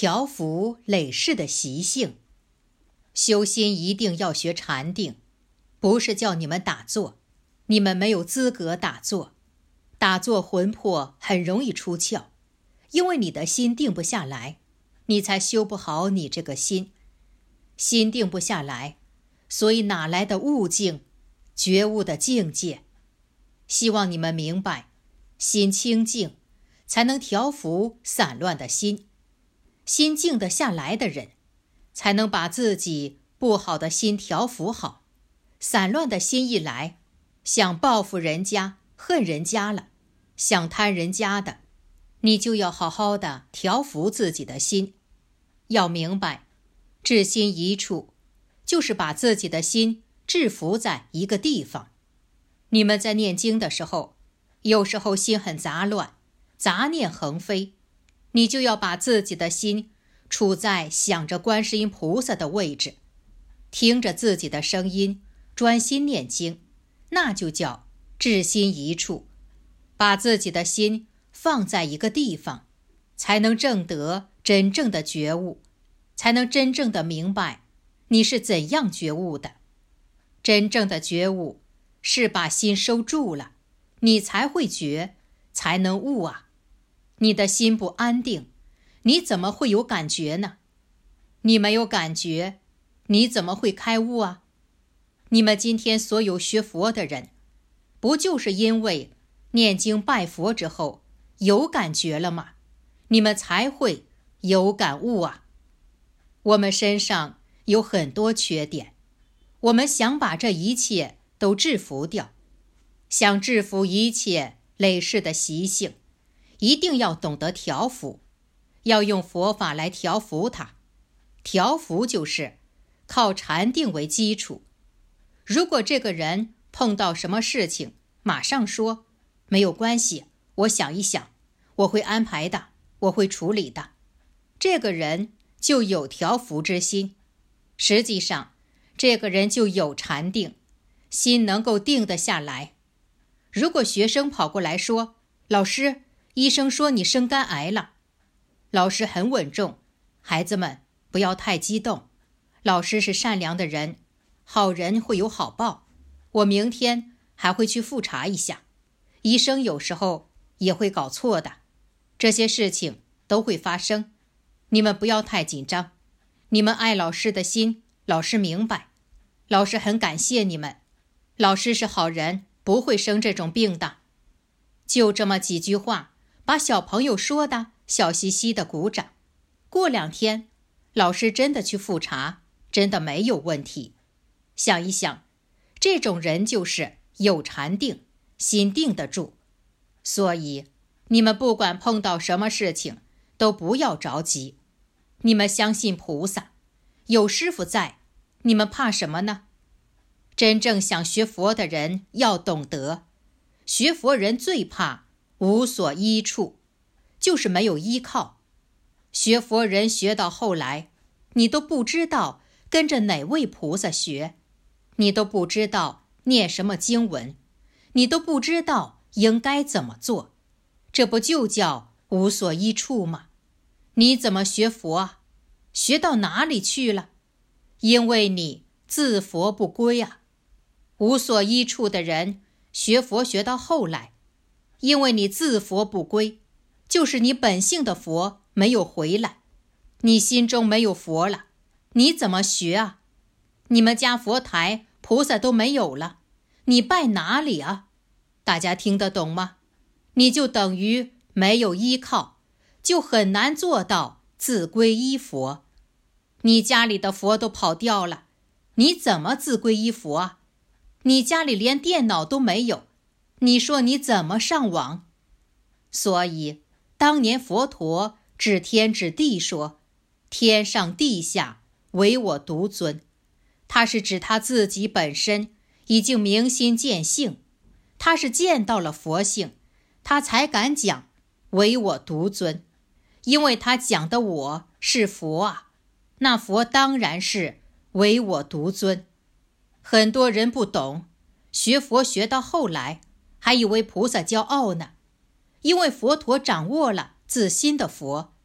调伏累世的习性。修心一定要学禅定，不是叫你们打坐，你们没有资格打坐。打坐魂魄很容易出窍，因为你的心定不下来，你才修不好你这个心。心定不下来，所以哪来的悟境、觉悟的境界？希望你们明白，心清净才能调伏散乱的心，心静得下来的人才能把自己不好的心调伏好。散乱的心一来，想报复人家、恨人家了，想贪人家的，你就要好好的调伏自己的心。要明白，治心一处，就是把自己的心制服在一个地方。你们在念经的时候，有时候心很杂乱，杂念横飞，你就要把自己的心处在想着观世音菩萨的位置，听着自己的声音，专心念经，那就叫治心一处。把自己的心放在一个地方，才能证得真正的觉悟，才能真正的明白你是怎样觉悟的。真正的觉悟是把心收住了，你才会觉，才能悟啊。你的心不安定，你怎么会有感觉呢？你没有感觉，你怎么会开悟啊？你们今天所有学佛的人，不就是因为念经拜佛之后有感觉了吗？你们才会有感悟啊。我们身上有很多缺点，我们想把这一切都制服掉，想制服一切累世的习性，一定要懂得调伏，要用佛法来调伏它。调伏就是靠禅定为基础。如果这个人碰到什么事情，马上说没有关系，我想一想，我会安排的，我会处理的，这个人就有调伏之心。实际上这个人就有禅定，心能够定得下来。如果学生跑过来说，老师，医生说你生肝癌了，老师很稳重，孩子们不要太激动，老师是善良的人，好人会有好报，我明天还会去复查一下，医生有时候也会搞错的，这些事情都会发生，你们不要太紧张，你们爱老师的心，老师明白，老师很感谢你们，老师是好人，不会生这种病的。就这么几句话，把小朋友说的笑嘻嘻的鼓掌。过2天，老师真的去复查，真的没有问题。想一想，这种人就是有禅定，心定得住。所以你们不管碰到什么事情，都不要着急。你们相信菩萨，有师父在，你们怕什么呢？真正想学佛的人要懂得，学佛人最怕无所依处，就是没有依靠。学佛人学到后来，你都不知道跟着哪位菩萨学，你都不知道念什么经文，你都不知道应该怎么做，这不就叫无所依处吗？你怎么学佛啊？学到哪里去了？因为你自佛不归啊。无所依处的人学佛学到后来，因为你自佛不归，就是你本性的佛没有回来，你心中没有佛了，你怎么学啊？你们家佛台菩萨都没有了，你拜哪里啊？大家听得懂吗？你就等于没有依靠，就很难做到自归依佛。你家里的佛都跑掉了，你怎么自归依佛啊？你家里连电脑都没有，你说你怎么上网？所以当年佛陀指天指地说，天上地下唯我独尊，他是指他自己本身已经明心见性，他是见到了佛性，他才敢讲唯我独尊。因为他讲的我是佛啊，那佛当然是唯我独尊。很多人不懂，学佛学到后来还以为菩萨骄傲呢，因为佛陀掌握了自心的佛，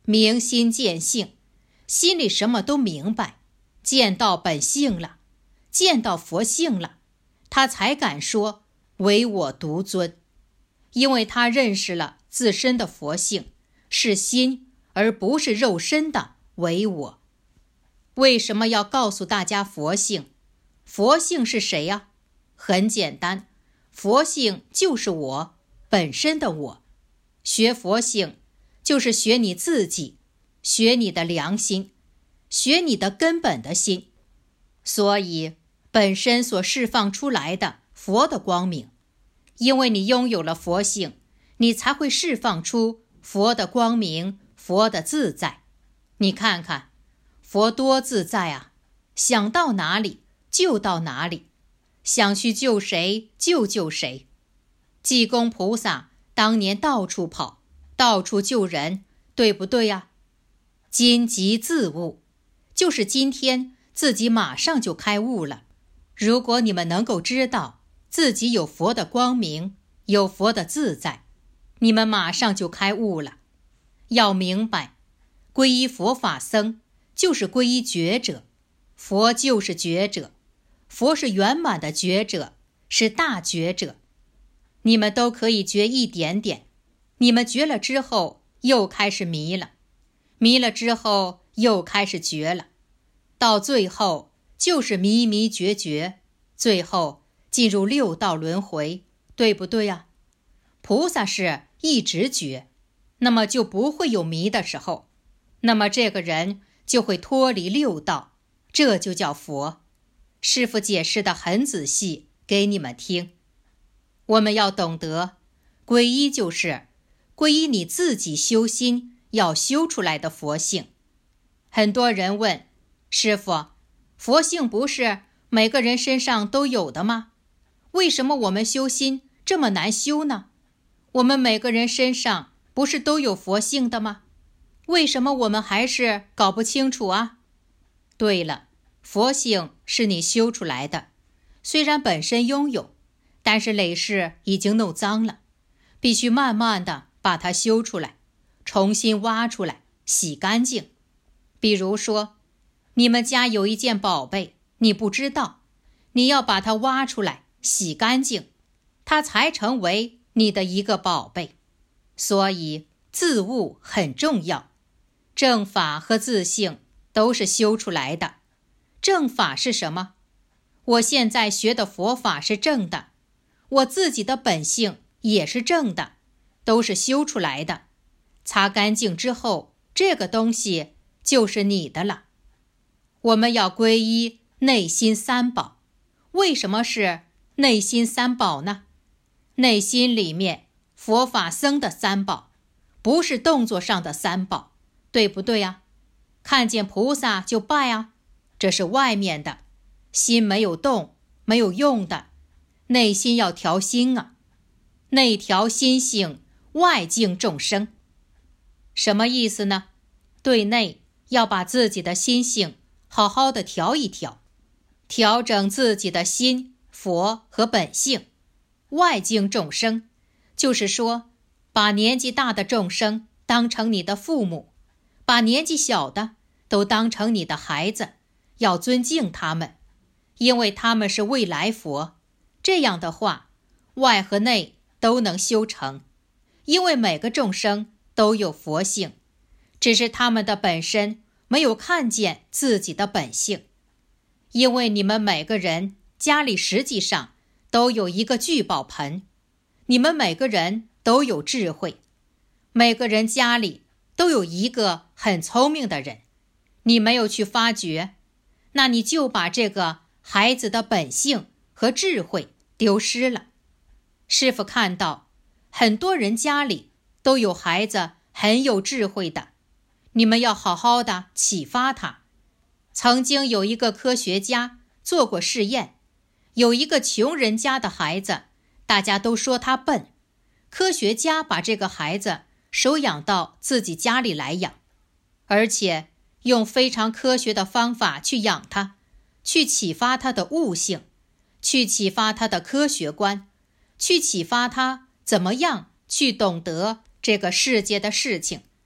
明心见性，心里什么都明白，见到本性了，见到佛性了，他才敢说唯我独尊，因为他认识了自身的佛性，是心而不是肉身的唯我。为什么要告诉大家佛性？佛性是谁呀？很简单，佛性就是我，本身的我。学佛性就是学你自己，学你的良心，学你的根本的心。所以本身所释放出来的佛的光明，因为你拥有了佛性，你才会释放出佛的光明，佛的自在。你看看佛多自在啊，想到哪里就到哪里，想去救谁就救谁。济公菩萨当年到处跑，到处救人，对不对呀？今即自悟，就是今天自己马上就开悟了。如果你们能够知道自己有佛的光明，有佛的自在，你们马上就开悟了。要明白，皈依佛法僧就是皈依觉者，佛就是觉者，佛是圆满的觉者，是大觉者。你们都可以觉一点点，你们觉了之后又开始迷了，迷了之后又开始觉了，到最后就是迷迷觉觉，最后进入六道轮回，对不对呀？菩萨是一直觉，那么就不会有迷的时候，那么这个人就会脱离六道，这就叫佛。师父解释得很仔细，给你们听。我们要懂得，皈依就是皈依你自己修心要修出来的佛性。很多人问师父，佛性不是每个人身上都有的吗？为什么我们修心这么难修呢？我们每个人身上不是都有佛性的吗？为什么我们还是搞不清楚啊？对了，佛性是你修出来的，虽然本身拥有，但是累世已经弄脏了，必须慢慢的把它修出来，重新挖出来，洗干净。比如说，你们家有一件宝贝，你不知道，你要把它挖出来，洗干净，它才成为你的一个宝贝。所以自悟很重要，正法和自性都是修出来的。正法是什么？我现在学的佛法是正的，我自己的本性也是正的，都是修出来的。擦干净之后，这个东西就是你的了。我们要皈依内心三宝。为什么是内心三宝呢？内心里面佛法僧的三宝，不是动作上的三宝，对不对啊？看见菩萨就拜啊，这是外面的，心没有动，没有用的。内心要调心啊，内调心性，外敬众生。什么意思呢？对内要把自己的心性好好的调一调，调整自己的心、佛和本性。外敬众生，就是说把年纪大的众生当成你的父母，把年纪小的都当成你的孩子，要尊敬他们，因为他们是未来佛。这样的话，外和内都能修成，因为每个众生都有佛性，只是他们的本身没有看见自己的本性。因为你们每个人家里实际上都有一个聚宝盆，你们每个人都有智慧，每个人家里都有一个很聪明的人，你没有去发掘，那你就把这个孩子的本性和智慧丢失了。师父看到很多人家里都有孩子很有智慧的，你们要好好的启发他。曾经有一个科学家做过试验，有一个穷人家的孩子，大家都说他笨，科学家把这个孩子收养到自己家里来养，而且用非常科学的方法去养他，去启发他的悟性，去启发他的科学观，去启发他怎么样去懂得这个世界的事情。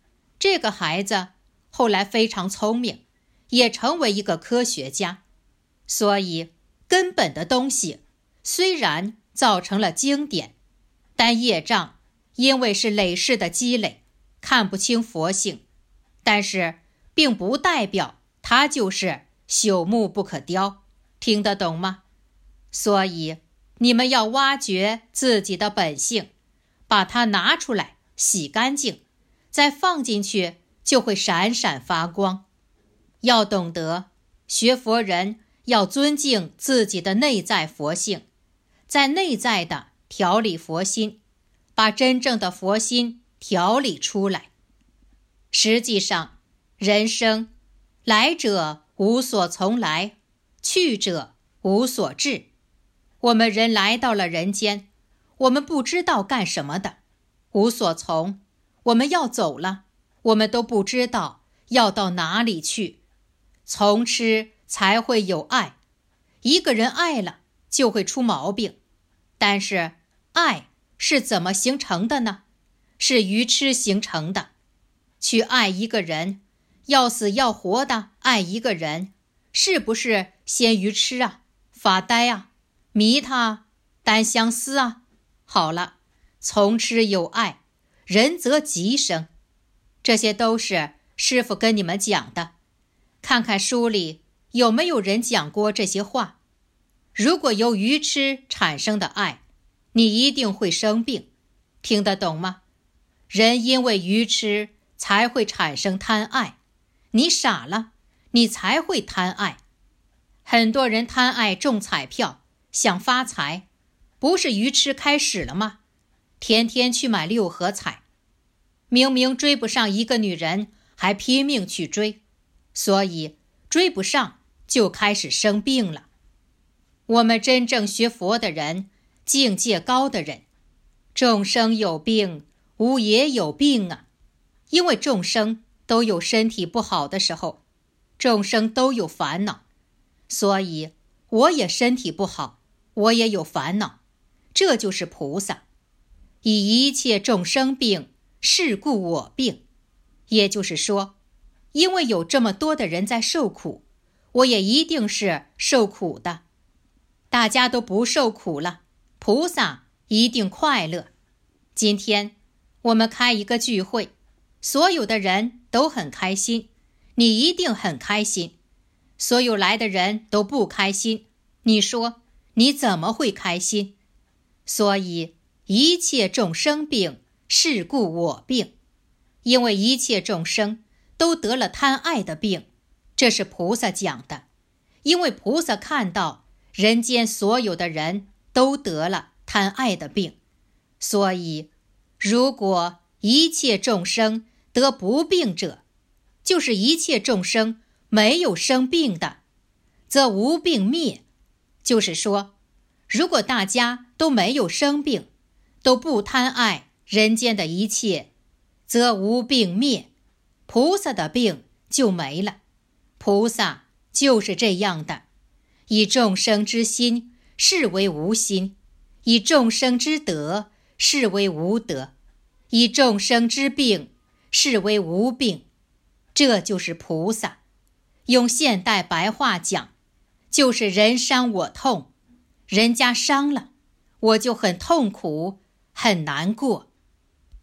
这个孩子后来非常聪明，也成为一个科学家。所以根本的东西虽然造成了经典，但业障因为是累世的积累，看不清佛性，但是并不代表它就是朽木不可雕，听得懂吗？所以你们要挖掘自己的本性，把它拿出来洗干净，再放进去就会闪闪发光。要懂得，学佛人要尊敬自己的内在佛性，在内在的调理佛心，把真正的佛心调理出来。实际上，人生来者无所从来，去者无所至。我们人来到了人间，我们不知道干什么的，无所从。我们要走了，我们都不知道要到哪里去。从吃才会有爱，一个人爱了就会出毛病。但是爱是怎么形成的呢？是愚痴形成的。去爱一个人，要死要活的爱一个人，是不是先愚痴啊，发呆啊，迷他，单相思啊？好了，从痴有爱，人则吉生。这些都是师父跟你们讲的，看看书里有没有人讲过这些话。如果由愚痴产生的爱，你一定会生病，听得懂吗？人因为愚痴才会产生贪爱，你傻了，你才会贪爱。很多人贪爱中彩票，想发财，不是愚痴开始了吗？天天去买6合彩，明明追不上一个女人，还拼命去追，所以追不上就开始生病了。我们真正学佛的人，境界高的人，众生有病，吾也有病啊。因为众生都有身体不好的时候，众生都有烦恼，所以我也身体不好，我也有烦恼。这就是菩萨，以一切众生病，是故我病。也就是说，因为有这么多的人在受苦，我也一定是受苦的。大家都不受苦了，菩萨一定快乐。今天我们开一个聚会，所有的人都很开心，你一定很开心。所有来的人都不开心，你说你怎么会开心？所以一切众生病，是故我病。因为一切众生都得了贪爱的病，这是菩萨讲的。因为菩萨看到人间所有的人都得了贪爱的病，所以如果一切众生得不病者，就是一切众生没有生病的，则无病灭。就是说，如果大家都没有生病，都不贪爱人间的一切，则无病灭，菩萨的病就没了。菩萨就是这样的，以众生之心视为无心，以众生之德视为无德，以众生之病视为无病。这就是菩萨。用现代白话讲，就是人伤我痛，人家伤了，我就很痛苦，很难过。